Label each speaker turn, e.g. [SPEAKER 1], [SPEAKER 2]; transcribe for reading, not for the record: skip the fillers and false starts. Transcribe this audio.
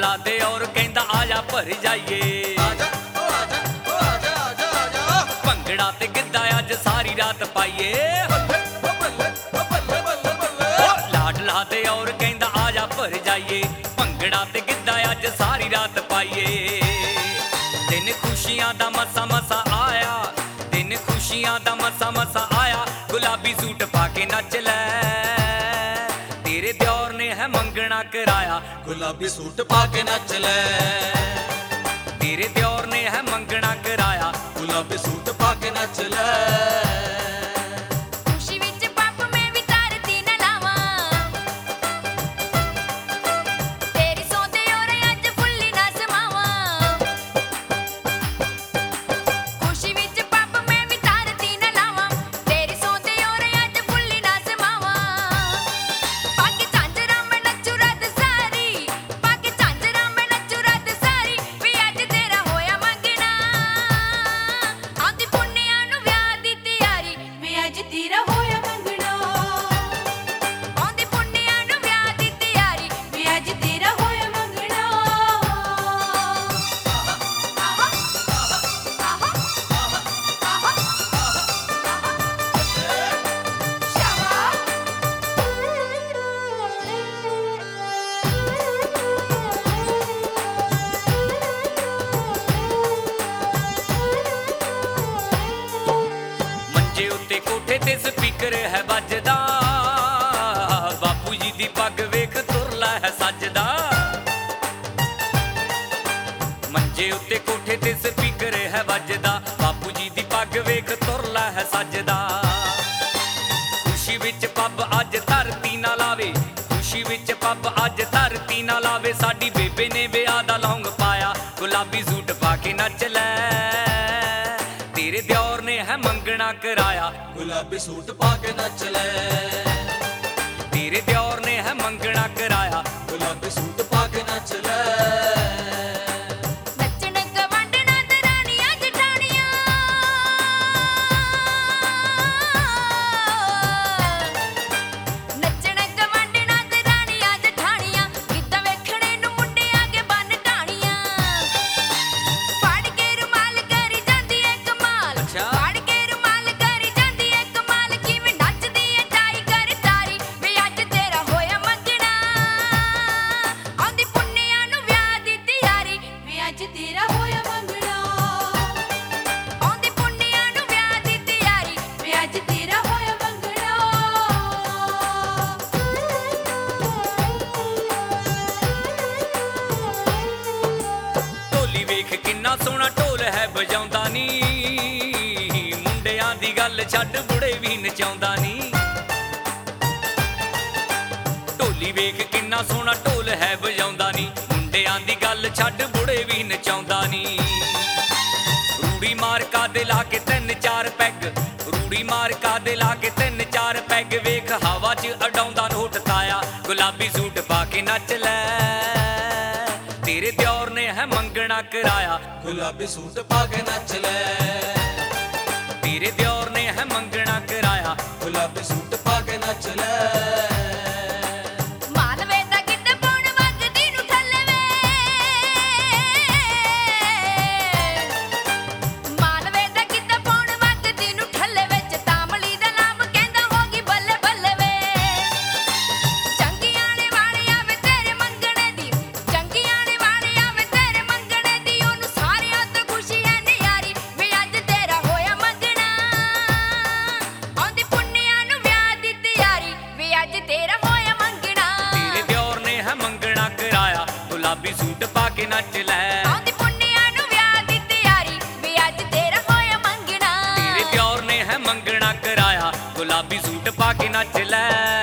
[SPEAKER 1] ਲਾ ਦੇ ਔਰ ਕਹਿੰਦਾ ਆ ਜਾ ਭਰ ਜਾਈਏ। ਭੰਗੜਾ ਤੇ ਗਿੱਧਾ ਅੱਜ ਸਾਰੀ ਰਾਤ ਪਾਈਏ। ਲਾਡ ਲਾ ਦੇ ਔਰ ਕਹਿੰਦਾ ਆ ਜਾ ਭਰ ਜਾਈਏ। ਭੰਗੜਾ ਤੇ ਗਿੱਧਾ ਅੱਜ ਸਾਰੀ ਰਾਤ ਪਾਈਏ। ਦਿਨ ਖੁਸ਼ੀਆਂ ਦਾ ਮਸਾ ਮਸਾ ਆਇਆ, ਦਿਨ ਖੁਸ਼ੀਆਂ ਦਾ ਮਸਾ ਮਸਾ ਆਇਆ। ਗੁਲਾਬੀ ਸੂਟ ਪਾ ਕੇ ਨੱਚ ਲੈ, ਤੇਰੇ ਦਿਓਰ ਨੇ ਹੈ ਮੰਗਣਾ ਕਰਾਇਆ।
[SPEAKER 2] ਗੁਲਾਬੀ ਸੂਟ ਪਾ ਕੇ ਨੱਚ ਲੈ,
[SPEAKER 1] ਤੇਰੇ ਦਿਓਰ ਨੇ ਹੈ ਮੰਗਣਾ ਕਰਾਇਆ।
[SPEAKER 2] ਗੁਲਾਬੀ ਸੂਟ ਪਾ ਕੇ ਨੱਚ ਲੈ।
[SPEAKER 3] ਖੁਸ਼ੀ ਵਿੱਚ ਪੱਪ ਮੈਂ ਵੀ ਧਰਤੀ ਨਾ ਲਾਵਾਂ, ਤੇਰੀ ਸੌਂਦੇ ਔਰ ਅੱਜ ਫੁੱਲੀ ਨਾ ਸਮਾਵਾਂ। ਖੁਸ਼ੀ ਵਿੱਚ ਪੱਪ ਮੈਂ ਵੀ ਧਰਤੀ ਨਾ ਲਾਵਾਂ, ਤੇਰੀ ਸੌਂਦੇ ਔਰ ਅੱਜ ਫੁੱਲੀ ਨਾ ਸਮਾਵਾਂ। ਪਾ ਕੇ ਝਾਂਜਰਾਂ ਮੈਂ ਨੱਚੂ ਰਾਤ ਸਾਰੀ, ਪਾ ਕੇ ਝਾਂਜਰਾਂ ਮੈਂ ਨੱਚੂ ਰਾਤ ਸਾਰੀ। ਵੀ ਅੱਜ ਤੇਰਾ ਹੋਇਆ ਮੰਗਣਾ, ਆਉਂਦੀ ਪੁੰਨਿਆਂ ਨੂੰ ਵਿਆਹ ਦੀ ਤਿਆਰੀ। ਵੀ ਅੱਜ ਤੇਰਾ ਹੋਇਆ ਮੰਗਣਾ, ਆਉਂਦੀ ਪੁੰਨਿਆਂ ਨੂੰ ਵਿਆਹ ਦੀ ਤਿਆਰੀ। ਵੀ ਅੱਜ ਤੇਰਾ ਹੋਇਆ ਮੰਗਣਾ।
[SPEAKER 1] ਮੰਜੇ ਉੱਤੇ ਕੋਠੇ ਤੇ ਸਪੀਕਰ ਹੈ ਵੱਜਦਾ, ਬਾਪੂ ਜੀ ਦੀ ਪੱਗ ਵੇਖ ਤੁਰਲਾ ਹੈ ਸੱਜਦਾ। ਮੰਜੇ ਉੱਤੇ ਕੋਠੇ ਤੇ ਸਪੀਕਰ ਹੈ ਵੱਜਦਾ, ਬਾਪੂ ਜੀ ਦੀ ਪੱਗ ਵੇਖ ਤੁਰਲਾ ਹੈ ਸੱਜਦਾ। ਖੁਸ਼ੀ ਵਿੱਚ ਪੱਬ ਅੱਜ ਧਰਤੀ ਨਾ ਲਾਵੇ, ਖੁਸ਼ੀ ਵਿੱਚ ਪੱਬ ਅੱਜ ਧਰਤੀ ਨਾ ਲਾਵੇ। ਸਾਡੀ ਬੇਬੇ ਨੇ ਵਿਆਹ ਦਾ ਲੌਂਗ ਪਾਇਆ, ਗੁਲਾਬੀ ਸੂਟ ਪਾ ਕੇ ਨੱਚ ਲੈ, ਤੇਰੇ ਦਿਓਰ ਨੇ ਹੈ ਮੰਗਣਾ ਕਰਾਇਆ।
[SPEAKER 2] ਗੁਲਾਬੀ ਸੂਟ ਪਾ ਕੇ ਨੱਚ ਲੈ,
[SPEAKER 1] ਤੇਰੇ ਦਿਓਰ ਨੇ ਹੈ ਮੰਗਣਾ ਕਰਾਇਆ।
[SPEAKER 2] ਗੁਲਾਬੀ ਸੂਟ ਪਾ ਕੇ ਨੱਚ ਲੈ।
[SPEAKER 3] ਨੱਚਣ ਗਵਾਂਢਣਾ ਦਰਾਣੀਆਂ ਜਠਾਣੀਆਂ, ਨੱਚਣ ਗਵਾਂਢਣਾ ਦਰਾਣੀਆਂ ਜਠਾਣੀਆਂ। ਗਿੱਧਾ ਵੇਖਣੇ ਨੂੰ ਮੁੰਡੇ ਆ ਕੇ ਬੰਨ ਢਾਣੀਆਂ। ਫੜ ਕੇ ਰੁਮਾਲ ਕਰੀ ਜਾਂਦੀ ਏ ਕਮਾਲ,
[SPEAKER 1] ਅੱਛਾ।
[SPEAKER 3] ਫੜ ਕੇ ਰੁਮਾਲ ਕਰੀ ਜਾਂਦੀ ਏ ਕਮਾਲ। ਕਿਵੇਂ ਨੱਚਦੀ ਏ ਟਾਈਗਰ ਤਾਰੀ। ਵੀ ਅੱਜ ਤੇਰਾ ਹੋਇਆ ਮੰਗਣਾ, ਆਉਂਦੀ ਪੁੰਨਿਆਂ ਨੂੰ ਵਿਆਹ ਦੀ ਤਿਆਰੀ। ਵੀ ਅੱਜ ਤੇਰਾ ਹੋਇਆ ਮੰਗਣਾ, ਆਉਂਦੀ ਪੁੰਨਿਆਂ ਨੂੰ ਵਿਆਹ ਦੀ ਤਿਆਰੀ। ਵੀ ਅੱਜ ਤੇਰਾ ਹੋਇਆ ਮੰਗਣਾ।
[SPEAKER 1] ਢੋਲੀ ਵੇਖ ਕਿੰਨਾ ਸੋਹਣਾ ਢੋਲ ਹੈ ਵਜਾਉਂਦਾ ਨੀ, ਮੁੰਡਿਆਂ ਦੀ ਗੱਲ ਛੱਡ ਬੁੜੇ ਵੀ ਨਚਾਉਂਦਾ ਨੀ। ਢੋਲੀ ਵੇਖ ਕਿੰਨਾ ਸੋਹਣਾ ਢੋਲ ਹੈ ਵਜਾਉਂਦਾ ਨੀ, ਮੁੰਡਿਆਂ ਦੀ ਗੱਲ ਛੱਡ ਬੁੜੇ ਵੀ ਨਚਾਉਂਦਾ ਨੀ। ਰੂੜੀ ਮਾਰ ਕਾ ਦੇ ਲਾ ਕੇ 3-4 ਪੈਗ, ਰੂੜੀ ਮਾਰ ਕਾ ਦੇ ਲਾ ਕੇ 3-4 ਪੈਗ। ਵੇਖ ਹਵਾ 'ਚ ਅਡਾਉਂਦਾ ਨੋਟ ਤਾਇਆ, ਗੁਲਾਬੀ ਸੂਟ ਪਾ ਕੇ ਨੱਚ ਲੈ, ਤੇਰੇ ਦਿਓਰ ਨੇ ਹੈ ਮੰਗਣਾ ਕਰਾਇਆ।
[SPEAKER 2] ਗੁਲਾਬੀ ਸੂਟ ਪਾ ਕੇ ਨੱਚ ਲੈ,
[SPEAKER 1] ਤੇਰੇ ਦਿਓਰ ਨੇ ਹੈ ਮੰਗਣਾ ਕਰਾਇਆ।
[SPEAKER 2] ਗੁਲਾਬੀ ਸੂਟ ਪਾ ਕੇ ਨੱਚ ਲੈ।
[SPEAKER 3] ਮਾਲਵੇ ਦਾ ਗਿੱਧਾ ਪਾਉਣ ਵਗਦੀ ਨੂੰ ਠੱਲਵੇ, ਮਾਲਵੇ ਦਾ ਗਿੱਧਾ ਪਾਉਣ ਵਗਦੀ ਨੂੰ ਠੱਲੇ। ਵਿੱਚ ਤਾਮਲੀ ਦਾ ਨਾਮ ਕਹਿੰਦਾ ਹੋਗੀ ਬੱਲੇ ਬੱਲੇ ਵੇ। ਚੰਗੀਆਂ ਨੇ ਵਾਲੀ ਆਵੇ ਤੇਰੇ ਮੰਗਣੇ ਦੀ, ਚੰਗੀਆਂ ਨੇ ਵਾਲੀ ਆਵੇ ਤੇਰੇ ਮੰਗਣੇ ਦੀ। ਉਹਨੂੰ ਸਾਰਿਆਂ ਤੋਂ ਖੁਸ਼ੀ ਹੈ ਨਿਆਰੀ। ਵੀ ਅੱਜ ਤੇਰਾ ਹੋਇਆ ਮੰਗਣਾ, ਆਉਂਦੀ ਪੁੰਨਿਆਂ ਨੂੰ ਵਿਆਹ ਦੀ ਤਿਆਰੀ। ਵੀ ਅੱਜ ਤੇਰਾ ਹੋਇਆ ਮੰਗਣਾ,
[SPEAKER 1] ਤੇਰੇ ਦਿਓਰ ਨੇ ਹੈ ਮੰਗਣਾ ਕਰਾਇਆ। ਗੁਲਾਬੀ ਸੂਟ ਪਾ ਕੇ ਨੱਚ ਲੈ,
[SPEAKER 3] ਆਉਂਦੀ ਪੁੰਨਿਆਂ ਨੂੰ ਵਿਆਹ ਦੀ ਤਿਆਰੀ। ਵੀ ਅੱਜ ਤੇਰਾ ਹੋਇਆ ਮੰਗਣਾ,
[SPEAKER 1] ਤੇਰੇ ਦਿਓਰ ਨੇ ਹੈ ਮੰਗਣਾ ਕਰਾਇਆ। ਗੁਲਾਬੀ ਸੂਟ ਪਾ ਕੇ ਨੱਚ ਲੈ।